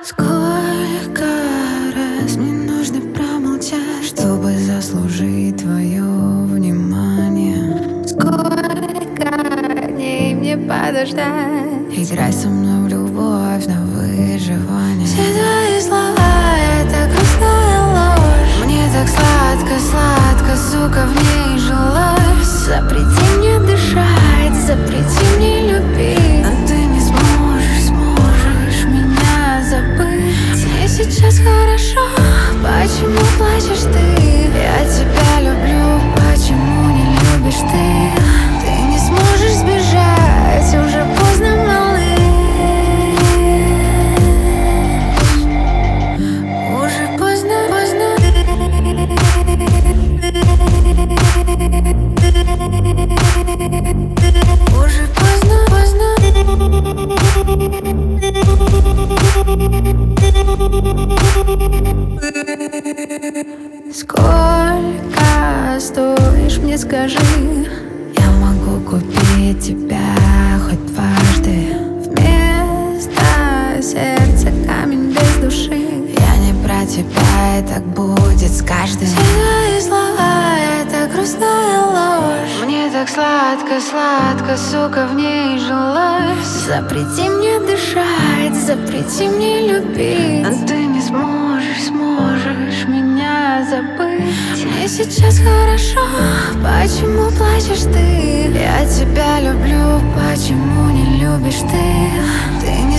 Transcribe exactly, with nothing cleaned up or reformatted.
Сколько раз мне нужно промолчать, чтобы заслужить твое внимание? Сколько дней мне подождать? Играй со мной в любовь на выживание. Все твои слова — это грустная ложь. Мне так сладко, сладко, сука, в ней жилось. Запрети мне дышать, запрети мне любить, но ты не сможешь, сможешь меня забыть. Мне сейчас хорошо, почему плачешь ты? Я тебя люблю, почему не любишь ты? Ты не сможешь сбежать, уже поздно, малыш. Уже поздно, поздно. Уже поздно, поздно. Сколько стоишь, мне скажи? Я могу купить тебя хоть дважды. Вместо сердца камень без души. Я не про тебя, и так будет с каждым. Все твои слова — это грустная ложь. Мне так сладко, сладко, сука, в ней жилось. Запрети мне дышать, запрети мне любить, но ты не сможешь, сможешь меня забыть. Мне сейчас хорошо, почему плачешь ты? Я тебя люблю, почему не любишь ты? Ты не